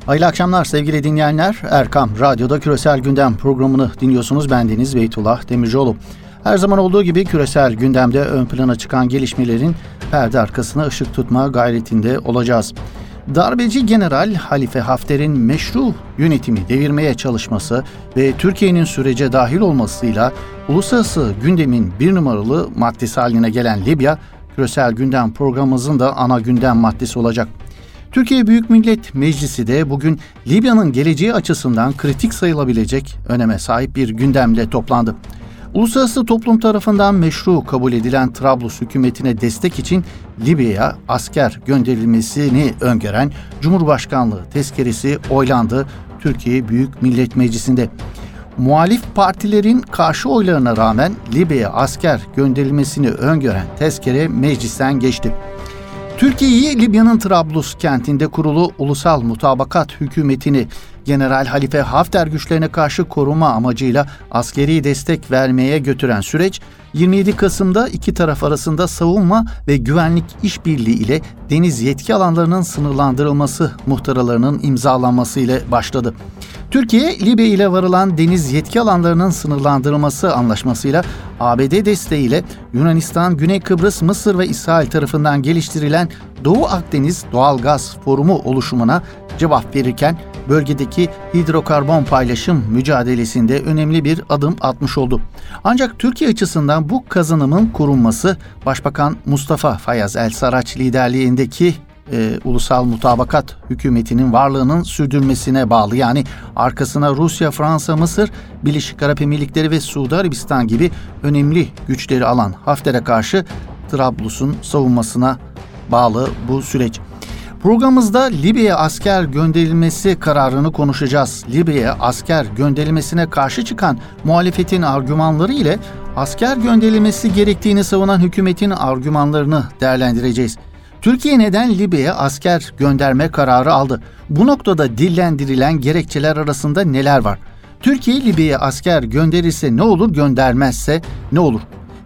Hayırlı akşamlar sevgili dinleyenler. Erkam Radyo'da Küresel Gündem programını dinliyorsunuz. Bendeniz Beytullah Demircioğlu. Her zaman olduğu gibi küresel gündemde ön plana çıkan gelişmelerin perde arkasına ışık tutma gayretinde olacağız. Darbeci General Halife Hafter'in meşru yönetimi devirmeye çalışması ve Türkiye'nin sürece dahil olmasıyla uluslararası gündemin bir numaralı maddesi haline gelen Libya, Küresel Gündem programımızın da ana gündem maddesi olacak. Türkiye Büyük Millet Meclisi de bugün Libya'nın geleceği açısından kritik sayılabilecek öneme sahip bir gündemle toplandı. Uluslararası toplum tarafından meşru kabul edilen Trablus hükümetine destek için Libya'ya asker gönderilmesini öngören Cumhurbaşkanlığı tezkeresi oylandı Türkiye Büyük Millet Meclisi'nde. Muhalif partilerin karşı oylarına rağmen Libya'ya asker gönderilmesini öngören tezkere meclisten geçti. Türkiye'yi Libya'nın Trablus kentinde kurulu Ulusal Mutabakat Hükümeti'ni General Halife Hafter güçlerine karşı koruma amacıyla askeri destek vermeye götüren süreç 27 Kasım'da iki taraf arasında savunma ve güvenlik işbirliği ile deniz yetki alanlarının sınırlandırılması muhtaralarının imzalanması ile başladı. Türkiye, Libya ile varılan deniz yetki alanlarının sınırlandırılması anlaşmasıyla ABD desteğiyle Yunanistan, Güney Kıbrıs, Mısır ve İsrail tarafından geliştirilen Doğu Akdeniz Doğalgaz Forumu oluşumuna cevap verirken bölgedeki hidrokarbon paylaşım mücadelesinde önemli bir adım atmış oldu. Ancak Türkiye açısından bu kazanımın korunması Başbakan Mustafa Fayaz El-Sarraç liderliğindeki Ulusal Mutabakat Hükümeti'nin varlığının sürdürülmesine bağlı. Yani arkasına Rusya, Fransa, Mısır, Birleşik Arap Emirlikleri ve Suudi Arabistan gibi önemli güçleri alan Hafter'e karşı Trablus'un savunmasına bağlı bu süreç. Programımızda Libya'ya asker gönderilmesi kararını konuşacağız. Libya'ya asker gönderilmesine karşı çıkan muhalefetin argümanları ile asker gönderilmesi gerektiğini savunan hükümetin argümanlarını değerlendireceğiz. Türkiye neden Libya'ya asker gönderme kararı aldı? Bu noktada dillendirilen gerekçeler arasında neler var? Türkiye Libya'ya asker gönderirse ne olur, göndermezse ne olur?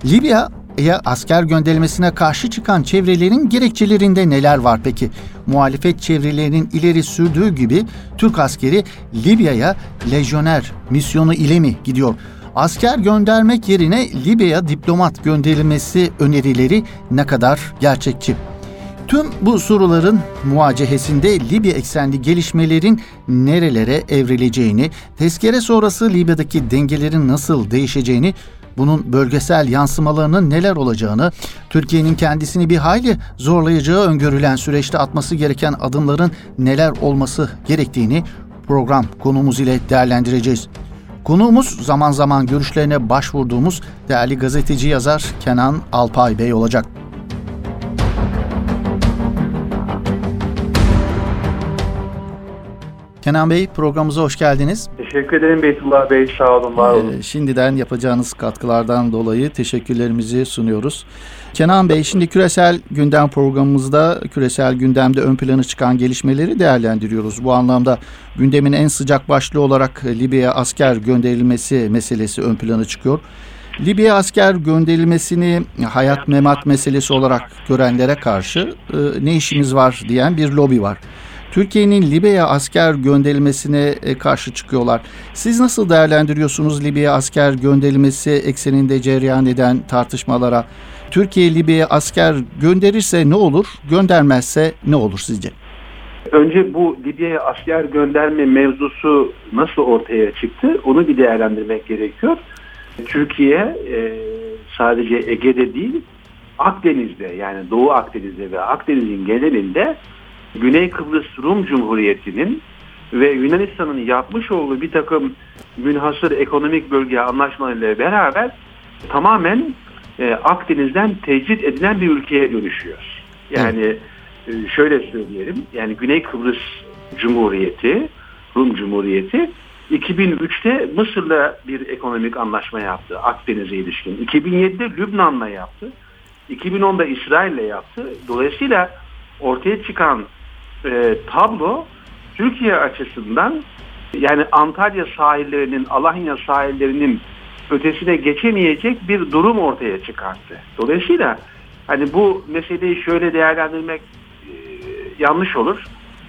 Libya'ya asker gönderilmesine karşı çıkan çevrelerin gerekçelerinde neler var peki? Muhalefet çevrelerinin ileri sürdüğü gibi Türk askeri Libya'ya lejyoner misyonu ile mi gidiyor? Asker göndermek yerine Libya'ya diplomat gönderilmesi önerileri ne kadar gerçekçi? Tüm bu soruların muvacehesinde Libya eksenli gelişmelerin nerelere evrileceğini, tezkere sonrası Libya'daki dengelerin nasıl değişeceğini, bunun bölgesel yansımalarının neler olacağını, Türkiye'nin kendisini bir hayli zorlayacağı öngörülen süreçte atması gereken adımların neler olması gerektiğini program konuğumuz ile değerlendireceğiz. Konuğumuz zaman zaman görüşlerine başvurduğumuz değerli gazeteci yazar Kenan Alpay Bey olacak. Kenan Bey, programımıza hoş geldiniz. Teşekkür ederim Beytullah Bey, sağ olun, var olun. Şimdiden yapacağınız katkılardan dolayı teşekkürlerimizi sunuyoruz. Kenan Bey, şimdi küresel gündem programımızda küresel gündemde ön plana çıkan gelişmeleri değerlendiriyoruz. Bu anlamda gündemin en sıcak başlığı olarak Libya'ya asker gönderilmesi meselesi ön plana çıkıyor. Libya'ya asker gönderilmesini hayat memat meselesi olarak görenlere karşı ne işimiz var diyen bir lobi var. Türkiye'nin Libya'ya asker gönderilmesine karşı çıkıyorlar. Siz nasıl değerlendiriyorsunuz Libya'ya asker gönderilmesi ekseninde cereyan eden tartışmalara? Türkiye Libya'ya asker gönderirse ne olur, göndermezse ne olur sizce? Önce bu Libya'ya asker gönderme mevzusu nasıl ortaya çıktı? Onu bir değerlendirmek gerekiyor. Türkiye sadece Ege'de değil, Akdeniz'de, yani Doğu Akdeniz'de ve Akdeniz'in genelinde Güney Kıbrıs Rum Cumhuriyeti'nin ve Yunanistan'ın yapmış olduğu bir takım münhasır ekonomik bölge anlaşmalarıyla beraber tamamen Akdeniz'den tecrit edilen bir ülkeye dönüşüyor. Yani şöyle söyleyelim, yani Güney Kıbrıs Cumhuriyeti, Rum Cumhuriyeti 2003'te Mısır'la bir ekonomik anlaşma yaptı Akdeniz'e ilişkin. 2007'de Lübnan'la yaptı. 2010'da İsrail'le yaptı. Dolayısıyla ortaya çıkan tablo Türkiye açısından, yani Antalya sahillerinin, Alanya sahillerinin ötesine geçemeyecek bir durum ortaya çıkarttı. Dolayısıyla hani bu meseleyi şöyle değerlendirmek yanlış olur.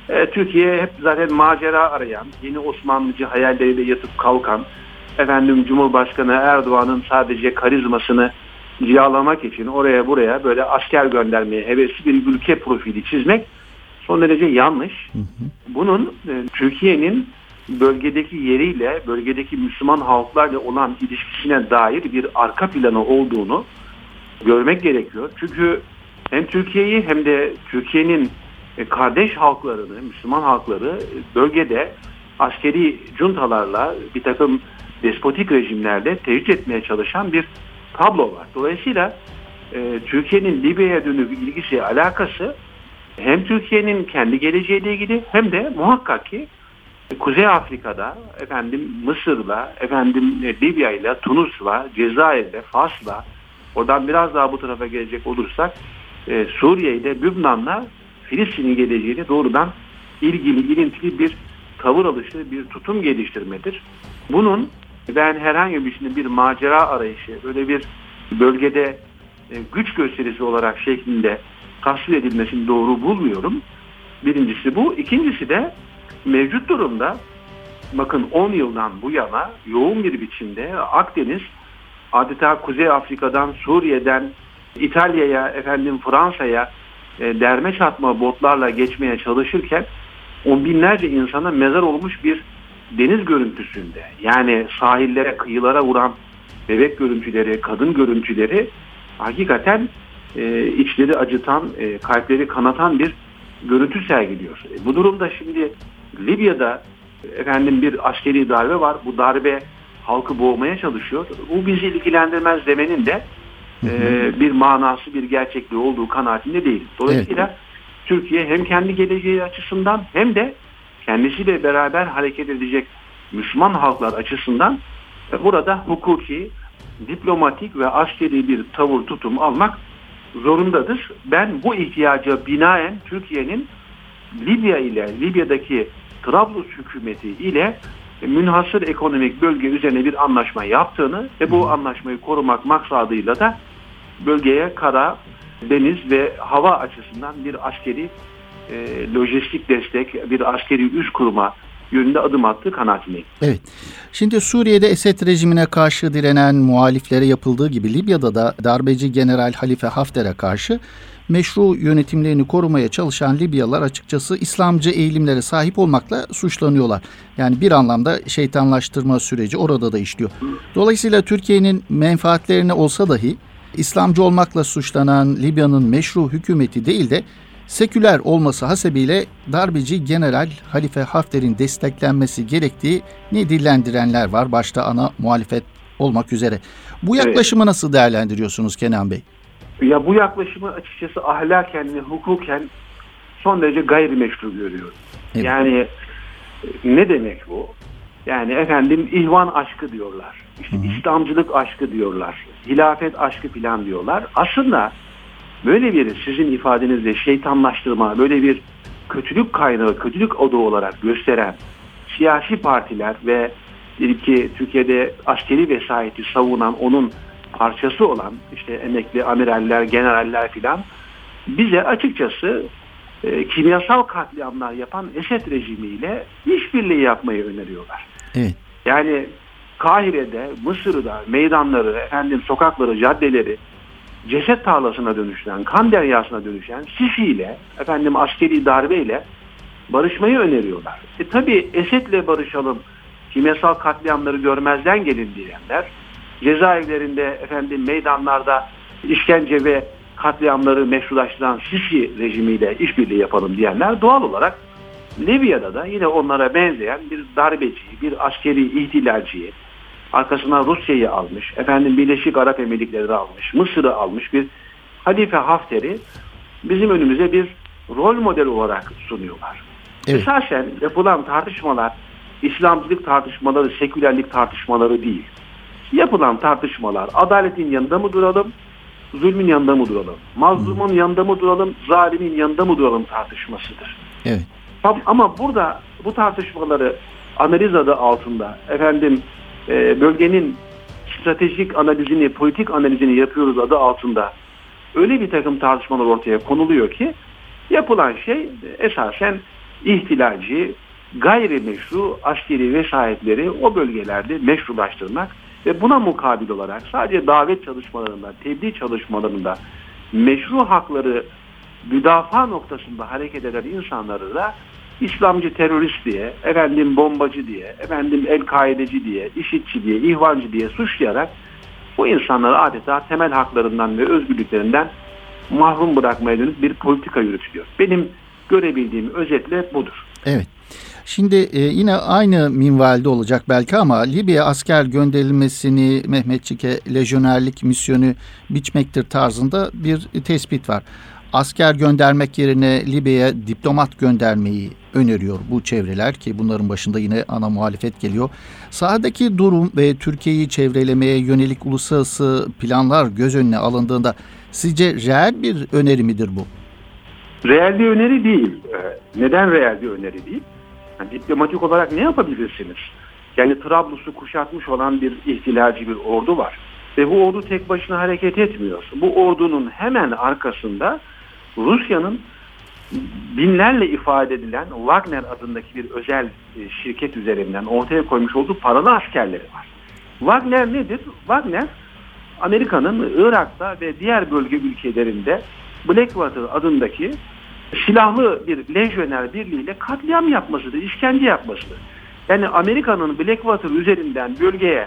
Türkiye hep zaten macera arayan, yeni Osmanlıcı hayalleriyle yatıp kalkan, Cumhurbaşkanı Erdoğan'ın sadece karizmasını cihalamak için oraya buraya böyle asker göndermeye hevesli bir ülke profili çizmek son derece yanlış. Bunun Türkiye'nin bölgedeki yeriyle, bölgedeki Müslüman halklarla olan ilişkisine dair bir arka planı olduğunu görmek gerekiyor. Çünkü hem Türkiye'yi hem de Türkiye'nin kardeş halklarını, Müslüman halkları bölgede askeri juntalarla, bir takım despotik rejimlerle tecrit etmeye çalışan bir tablo var. Dolayısıyla Türkiye'nin Libya'ya dönük ilgisi, alakası hem Türkiye'nin kendi geleceğiyle ilgili hem de muhakkak ki Kuzey Afrika'da, Mısır'la, Libya'yla, Tunus'la, Cezayir'le, Fas'la, oradan biraz daha bu tarafa gelecek olursak Suriye'yle, Lübnan'la, Filistin'in geleceğiyle doğrudan ilintili bir tavır alışı, bir tutum geliştirmedir. Bunun ben herhangi bir macera arayışı, böyle bir bölgede güç gösterisi olarak şeklinde tasvir edilmesini doğru bulmuyorum. Birincisi bu. İkincisi de mevcut durumda bakın 10 yıldan bu yana yoğun bir biçimde Akdeniz adeta Kuzey Afrika'dan, Suriye'den İtalya'ya, Fransa'ya derme çatma botlarla geçmeye çalışırken on binlerce insana mezar olmuş bir deniz görüntüsünde, yani sahillere, kıyılara vuran bebek görüntüleri, kadın görüntüleri hakikaten içleri acıtan, kalpleri kanatan bir görüntü sergiliyor. Bu durumda şimdi Libya'da bir askeri darbe var. Bu darbe halkı boğmaya çalışıyor. Bu bizi ilgilendirmez demenin de bir manası, bir gerçekliği olduğu kanaatinde değil. Dolayısıyla Türkiye hem kendi geleceği açısından hem de kendisiyle beraber hareket edecek Müslüman halklar açısından burada hukuki, diplomatik ve askeri bir tavır, tutum almak zorundadır. Ben bu ihtiyaca binaen Türkiye'nin Libya'daki Trablus hükümeti ile münhasır ekonomik bölge üzerine bir anlaşma yaptığını ve bu anlaşmayı korumak maksadıyla da bölgeye kara, deniz ve hava açısından bir askeri lojistik destek, bir askeri üs kurma yönünde adım attığı kanaatindeyim. Evet. Şimdi Suriye'de Esed rejimine karşı direnen muhaliflere yapıldığı gibi Libya'da da darbeci General Halife Hafter'e karşı meşru yönetimlerini korumaya çalışan Libyalılar açıkçası İslamcı eğilimlere sahip olmakla suçlanıyorlar. Yani bir anlamda şeytanlaştırma süreci orada da işliyor. Dolayısıyla Türkiye'nin menfaatlerine olsa dahi İslamcı olmakla suçlanan Libya'nın meşru hükümeti değil de seküler olması hasebiyle darbeci General Halife Hafter'in desteklenmesi gerektiğini dillendirenler var. Başta ana muhalefet olmak üzere. Bu yaklaşımı nasıl değerlendiriyorsunuz Kenan Bey? Ya bu yaklaşımı açıkçası ahlaken ve hukuken son derece gayrimeşru görüyorum. Evet. Yani ne demek bu? Yani ihvan aşkı diyorlar. İşte İslamcılık aşkı diyorlar. Hilafet aşkı falan diyorlar. Aslında böyle bir sizin ifadenizle şeytanlaştırma, böyle bir kötülük kaynağı, kötülük odağı olarak gösteren siyasi partiler ve ki Türkiye'de askeri vesayeti savunan, onun parçası olan işte emekli amiraller, generaller filan bize açıkçası kimyasal katliamlar yapan Esed rejimiyle işbirliği yapmayı öneriyorlar. Evet. Yani Kahire'de, Mısır'da meydanları, sokakları, caddeleri ceset tarlasına dönüşen, kan deryasına dönüşen Sisi ile, askeri darbeyle barışmayı öneriyorlar. Tabii Esed'le barışalım, kimyasal katliamları görmezden gelin diyenler, cezaevlerinde, meydanlarda işkence ve katliamları meşrulaştıran Sisi rejimiyle işbirliği yapalım diyenler doğal olarak Libya'da da yine onlara benzeyen bir darbeciyi, bir askeri ihtilalciyi, arkasına Rusya'yı almış, Birleşik Arap Emirlikleri'ni almış, Mısır'ı almış bir Halife Hafter'i bizim önümüze bir rol model olarak sunuyorlar. Evet. Esasen yapılan tartışmalar İslamcılık tartışmaları, sekülerlik tartışmaları değil. Yapılan tartışmalar adaletin yanında mı duralım, zulmün yanında mı duralım, mazlumun yanında mı duralım, zalimin yanında mı duralım tartışmasıdır. Evet. Ama burada bu tartışmaları analiz adı altında bölgenin stratejik analizini, politik analizini yapıyoruz adı altında öyle bir takım tartışmalar ortaya konuluyor ki yapılan şey esasen ihtilalci, gayrimeşru askeri vesayetleri o bölgelerde meşrulaştırmak ve buna mukabil olarak sadece davet çalışmalarında, tebliğ çalışmalarında meşru hakları müdafaa noktasında hareket eden insanları da İslamcı terörist diye, bombacı diye, El-Kaideci diye, IŞİD'ci diye, İhvancı diye suçlayarak bu insanları adeta temel haklarından ve özgürlüklerinden mahrum bırakmaya dönük bir politika yürütülüyor. Benim görebildiğim özetle budur. Evet. Şimdi yine aynı minvalde olacak belki ama Libya'ya asker gönderilmesini Mehmetçik'e lejyonerlik misyonu biçmektir tarzında bir tespit var. Asker göndermek yerine Libya'ya diplomat göndermeyi öneriyor bu çevreler ki bunların başında yine ana muhalefet geliyor. Sahadaki durum ve Türkiye'yi çevrelemeye yönelik uluslararası planlar göz önüne alındığında sizce reel bir öneri midir bu? Reel bir öneri değil. Neden reel bir öneri değil? Yani diplomatik olarak ne yapabilirsiniz? Yani Trablus'u kuşatmış olan bir ihtilalci bir ordu var. Ve bu ordu tek başına hareket etmiyor. Bu ordunun hemen arkasında Rusya'nın binlerle ifade edilen Wagner adındaki bir özel şirket üzerinden ortaya koymuş olduğu paralı askerleri var. Wagner nedir? Wagner, Amerika'nın Irak'ta ve diğer bölge ülkelerinde Blackwater adındaki silahlı bir lejyoner birliğiyle katliam yapmasıdır, işkence yapmasıdır. Yani Amerika'nın Blackwater üzerinden bölgeye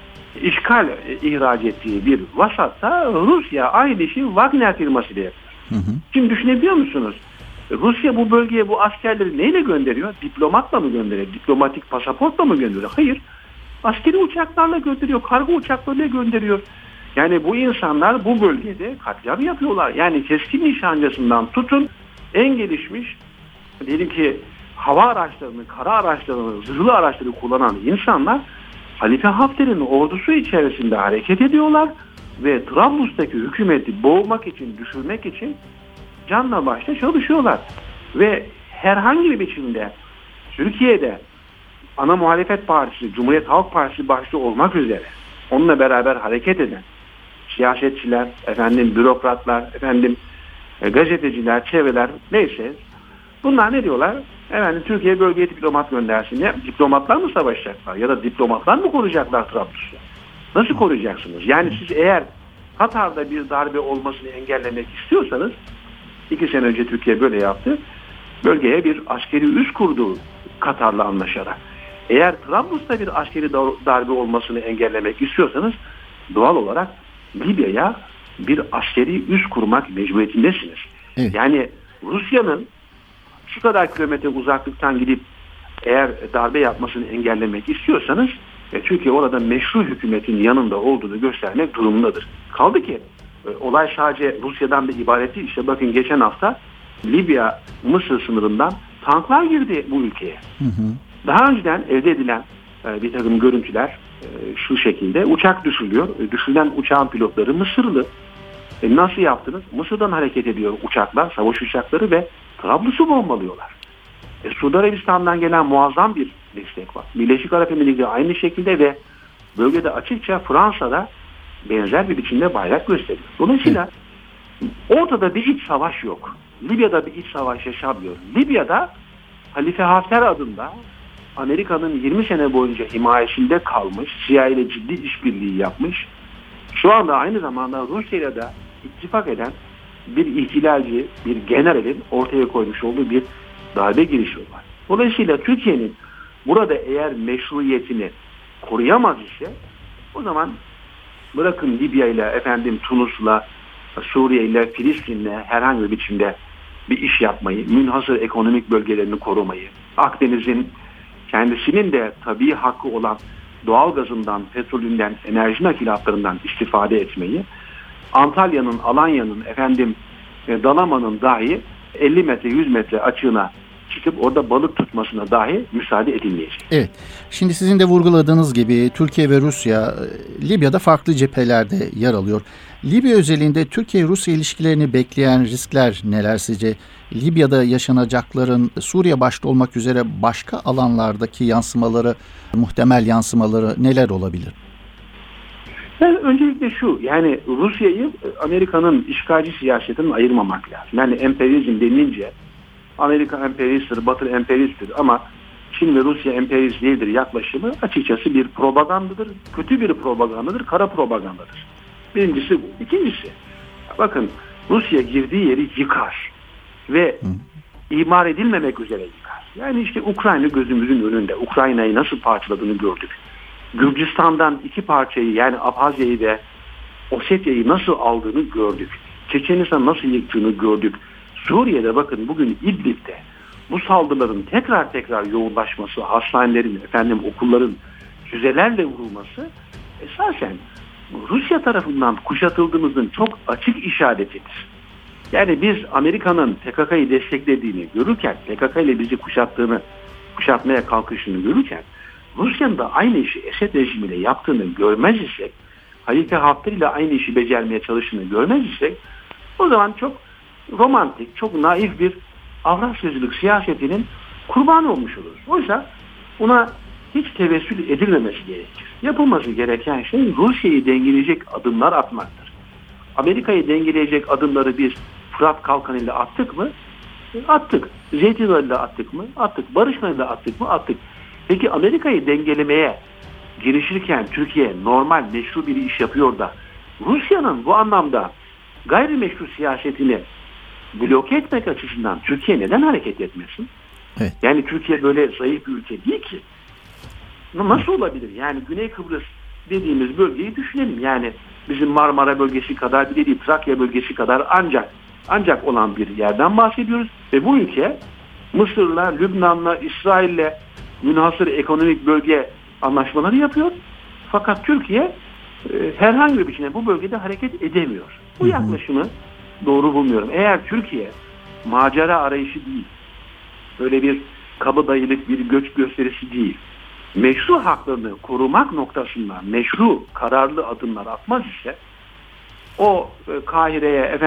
işgal ihraç ettiği bir vasatta Rusya aynı işi Wagner firmasıyla yapıyor. Şimdi düşünebiliyor musunuz? Rusya bu bölgeye bu askerleri neyle gönderiyor? Diplomatla mı gönderiyor? Diplomatik pasaportla mı gönderiyor? Hayır. Askeri uçaklarla gönderiyor. Kargo uçaklarıyla gönderiyor. Yani bu insanlar bu bölgede katliam yapıyorlar. Yani keskin nişancısından tutun en gelişmiş diyelim ki hava araçlarını, kara araçlarını, zırhlı araçları kullanan insanlar Halife Hafter'in ordusu içerisinde hareket ediyorlar ve Trablus'taki hükümeti boğmak için, düşürmek için canla başla çalışıyorlar. Ve herhangi bir biçimde Türkiye'de ana muhalefet partisi, Cumhuriyet Halk Partisi başta olmak üzere onunla beraber hareket eden siyasetçiler, bürokratlar, gazeteciler, çevreler neyse bunlar ne diyorlar? Türkiye bölgeye diplomat göndersin. Ya, diplomatlar mı savaşacaklar? Ya da diplomatlar mı koruyacaklar Trablus'u? Nasıl koruyacaksınız? Yani siz eğer Katar'da bir darbe olmasını engellemek istiyorsanız 2 sene önce Türkiye böyle yaptı. Bölgeye bir askeri üs kurdu Katar'la anlaşarak. Eğer Trablus'ta bir askeri darbe olmasını engellemek istiyorsanız doğal olarak Libya'ya bir askeri üs kurmak mecburiyetindesiniz. Evet. Yani Rusya'nın şu kadar kilometre uzaklıktan gidip eğer darbe yapmasını engellemek istiyorsanız Türkiye orada meşru hükümetin yanında olduğunu göstermek durumundadır. Kaldı ki olay sadece Rusya'dan da ibaret değil. İşte bakın geçen hafta Libya-Mısır sınırından tanklar girdi bu ülkeye. Daha önceden elde edilen bir takım görüntüler şu şekilde: uçak düşürülüyor. Düşürülen uçağın pilotları Mısırlı. Nasıl yaptınız? Mısır'dan hareket ediyor uçaklar, savaş uçakları ve Trablus'u bombalıyorlar. Suudi Arabistan'dan gelen muazzam bir destek var. Birleşik Arap Emirlikleri aynı şekilde ve bölgede açıkça Fransa'da benzer bir biçimde bayrak gösteriyor. Dolayısıyla ortada bir iç savaş yok. Libya'da bir iç savaş yaşamıyor. Libya'da Halife Hafter adında Amerika'nın 20 sene boyunca himayesinde kalmış, CIA ile ciddi işbirliği yapmış, şu anda aynı zamanda Rusya'yla da ittifak eden bir ihtilalci, bir generalin ortaya koymuş olduğu bir darbe girişimi var. Dolayısıyla Türkiye'nin burada eğer meşruiyetini koruyamaz ise o zaman bırakın Libya ile Tunus'la, Suriye ile, Filistin'le herhangi bir biçimde bir iş yapmayı, münhasır ekonomik bölgelerini korumayı, Akdeniz'in kendisinin de tabii hakkı olan doğal gazından, petrolünden, enerji nakilatlarından istifade etmeyi, Antalya'nın, Alanya'nın, Dalaman'ın dahi 50 metre, 100 metre açığına çıkıp orada balık tutmasına dahi müsaade edilmeyecek. Evet. Şimdi sizin de vurguladığınız gibi Türkiye ve Rusya Libya'da farklı cephelerde yer alıyor. Libya özelinde Türkiye-Rusya ilişkilerini bekleyen riskler neler sizce? Libya'da yaşanacakların Suriye başta olmak üzere başka alanlardaki yansımaları, muhtemel yansımaları neler olabilir? Yani öncelikle şu, yani Rusya'yı Amerika'nın işgalci siyasetinin ayırmamak lazım. Yani emperyalizm denilince Amerika emperyalisttir, Batı emperyalisttir ama Çin ve Rusya emperyalist değildir yaklaşımı açıkçası bir propagandadır. Kötü bir propagandadır, kara propagandadır. Birincisi bu. İkincisi, bakın Rusya girdiği yeri yıkar ve imar edilmemek üzere yıkar. Yani işte Ukrayna gözümüzün önünde. Ukrayna'yı nasıl parçaladığını gördük. Gürcistan'dan 2 parçayı yani Abhazya'yı ve Osetya'yı nasıl aldığını gördük. Çeçenistan nasıl yıktığını gördük. Suriye'de bakın bugün İdlib'de bu saldırıların tekrar yoğunlaşması, hastanelerin, okulların füzelerle vurulması esasen Rusya tarafından kuşatıldığımızın çok açık işaretidir. Yani biz Amerika'nın PKK'yı desteklediğini görürken, PKK ile bizi kuşatmaya kalkışını görürken, Rusya'nın da aynı işi Esed rejimiyle yaptığını görmez isek, Halife Hafter ile aynı işi becermeye çalıştığını görmez isek, o zaman çok romantik, çok naif bir Avrasyacılık siyasetinin kurbanı olmuş oluruz. Oysa buna hiç tevessül edilmemesi gerekir. Yapılması gereken şey Rusya'yı dengeleyecek adımlar atmaktır. Amerika'yı dengeleyecek adımları biz Fırat Kalkanı ile attık mı? Attık. Zeytin Dalı ile attık mı? Attık. Barış Dalı ile attık mı? Attık. Peki Amerika'yı dengelemeye girişirken Türkiye normal meşru bir iş yapıyor da Rusya'nın bu anlamda gayrimeşru siyasetini bloke etmek açısından Türkiye neden hareket etmesin? Evet. Yani Türkiye böyle zayıf bir ülke değil ki. Nasıl olabilir? Yani Güney Kıbrıs dediğimiz bölgeyi düşünelim. Yani bizim Marmara bölgesi kadar bir değil, Trakya bölgesi kadar ancak olan bir yerden bahsediyoruz. Ve bu ülke Mısır'la, Lübnan'la, İsrail'le münhasır ekonomik bölge anlaşmaları yapıyor. Fakat Türkiye herhangi bir biçimde bu bölgede hareket edemiyor. Bu yaklaşımı doğru bulmuyorum. Eğer Türkiye macera arayışı değil, böyle bir kabadayılık, bir göç gösterisi değil, meşru haklarını korumak noktasında meşru, kararlı adımlar atmaz ise o Kahire'ye,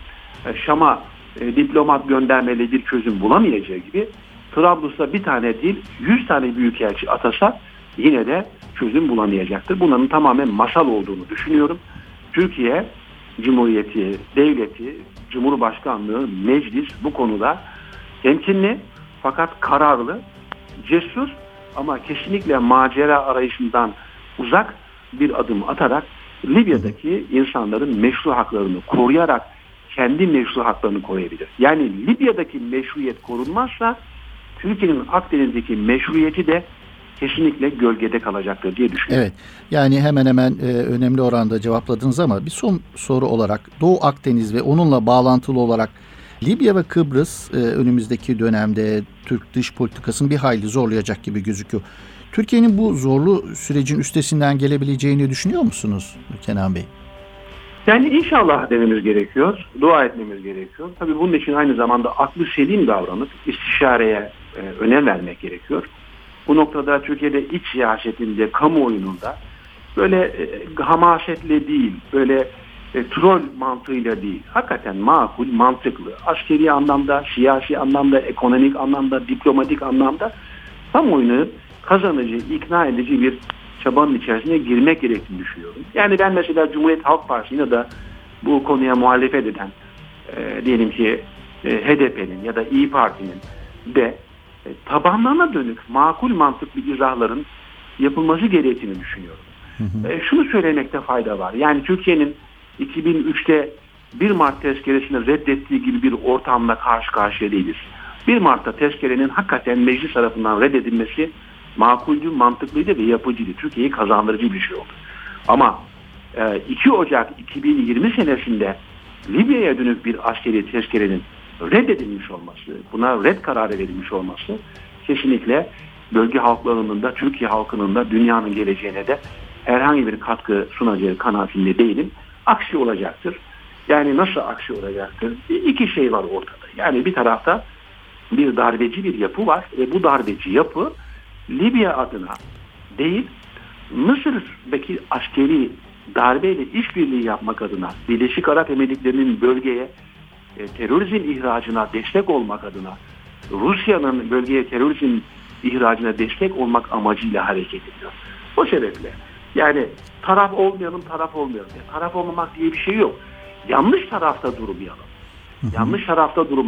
Şam'a diplomat göndermeli bir çözüm bulamayacağı gibi Trablus'ta bir tane değil 100 tane büyükelçi atasa yine de çözüm bulamayacaktır. Bunların tamamen masal olduğunu düşünüyorum. Türkiye Cumhuriyeti, devleti, Cumhurbaşkanlığı, meclis bu konuda temkinli fakat kararlı, cesur ama kesinlikle macera arayışından uzak bir adım atarak Libya'daki insanların meşru haklarını koruyarak kendi meşru haklarını koruyabilir. Yani Libya'daki meşruiyet korunmazsa Türkiye'nin Akdeniz'deki meşruiyeti de kesinlikle gölgede kalacaktır diye düşünüyorum. Evet. Yani hemen önemli oranda cevapladınız ama bir son soru olarak Doğu Akdeniz ve onunla bağlantılı olarak Libya ve Kıbrıs önümüzdeki dönemde Türk dış politikasını bir hayli zorlayacak gibi gözüküyor. Türkiye'nin bu zorlu sürecin üstesinden gelebileceğini düşünüyor musunuz Kenan Bey? Yani inşallah dememiz gerekiyor, dua etmemiz gerekiyor. Tabii bunun için aynı zamanda aklı selim davranıp istişareye önem vermek gerekiyor. Bu noktada Türkiye'de iç siyasetinde, kamuoyununda böyle hamasetle değil, böyle troll mantığıyla değil, hakikaten makul, mantıklı, askeri anlamda, siyasi anlamda, ekonomik anlamda, diplomatik anlamda kamuoyunu kazanıcı, ikna edici bir çabanın içerisine girmek gerektiğini düşünüyorum. Yani ben mesela Cumhuriyet Halk Partisi'ne de bu konuya muhalefet eden diyelim ki HDP'nin ya da İYİ Parti'nin de tabanlarına dönük makul mantıklı izahların yapılması gerektiğini düşünüyorum. Şunu söylemekte fayda var. Yani Türkiye'nin 2003'te 1 Mart tezkeresini reddettiği gibi bir ortamla karşı karşıya değiliz. 1 Mart'ta tezkerenin hakikaten meclis tarafından reddedilmesi makuldü, mantıklıydı ve yapıcıydı. Türkiye'yi kazandırıcı bir şey oldu. Ama 2 Ocak 2020 senesinde Libya'ya dönük bir askeri tezkerenin reddedilmiş olması, buna red kararı verilmiş olması kesinlikle bölge halklarının da, Türkiye halkının da, dünyanın geleceğine de herhangi bir katkı sunacağı kanaatinde değilim. Aksi olacaktır. Yani nasıl aksi olacaktır? İki şey var ortada. Yani bir tarafta bir darbeci bir yapı var ve bu darbeci yapı Libya adına değil, Mısır'daki askeri darbeyle işbirliği yapmak adına, Birleşik Arap Emirlikleri'nin bölgeye terörizm ihracına destek olmak adına, Rusya'nın bölgeye terörizm ihracına destek olmak amacıyla hareket ediyor. O sebeple yani taraf olmayalım. Taraf olmamak diye bir şey yok. Yanlış tarafta durmayalım. Yanlış tarafta durmak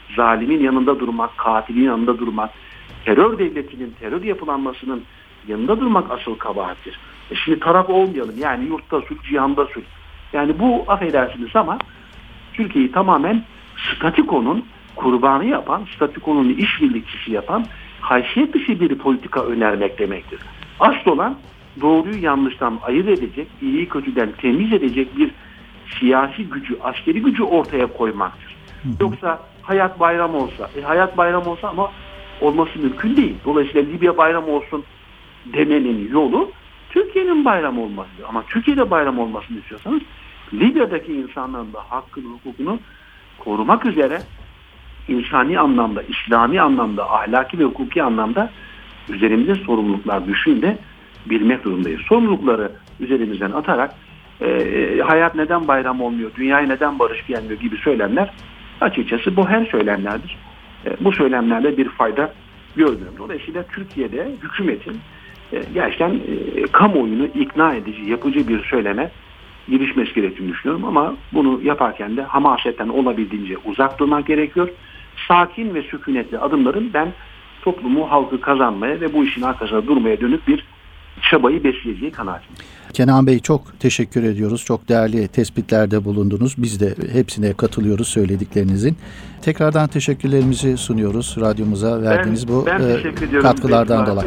zalimin yanında durmak, katilin yanında durmak, terör devletinin, terör yapılanmasının yanında durmak asıl kabahattir. Şimdi taraf olmayalım. Yani yurtta sulh, cihanda sulh. Yani bu, affedersiniz ama Türkiye'yi tamamen statükonun kurbanı yapan, statükonun işbirlikçisi yapan haysiyet dışı bir politika önermek demektir. Asıl olan doğruyu yanlıştan ayırt edecek, iyiyi kötüden temiz edecek bir siyasi gücü, askeri gücü ortaya koymaktır. Yoksa hayat bayram olsa, hayat bayram olsa ama olması mümkün değil. Dolayısıyla Libya bayram olsun demenin yolu Türkiye'nin bayram olmasıdır. Ama Türkiye'de bayram olmasını istiyorsanız Libya'daki insanların da hakkını, hukukunu korumak üzere insani anlamda, İslami anlamda, ahlaki ve hukuki anlamda üzerimize sorumluluklar düştüğünde bilmek durumundayız. Sorumlulukları üzerimizden atarak hayat neden bayram olmuyor, dünyaya neden barış gelmiyor gibi söylemler açıkçası bu her söylemlerdir. Bu söylemlerle bir fayda görmüyorum. Dolayısıyla Türkiye'de hükümetin gerçekten kamuoyunu ikna edici, yapıcı bir söyleme girişmesi gerektiğini düşünüyorum ama bunu yaparken de hamasetten olabildiğince uzak durmak gerekiyor. Sakin ve sükunetli adımların ben toplumu, halkı kazanmaya ve bu işin arkasında durmaya dönük bir çabayı besleyeceği kanaatindeyim. Kenan Bey, çok teşekkür ediyoruz. Çok değerli tespitlerde bulundunuz. Biz de hepsine katılıyoruz söylediklerinizin. Tekrardan teşekkürlerimizi sunuyoruz radyomuza verdiğiniz bu katkılardan dolayı.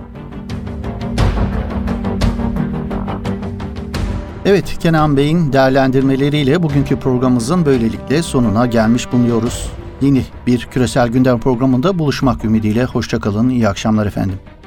Evet, Kenan Bey'in değerlendirmeleriyle bugünkü programımızın böylelikle sonuna gelmiş bulunuyoruz. Yeni bir Küresel Gündem programında buluşmak ümidiyle. Hoşça kalın, iyi akşamlar efendim.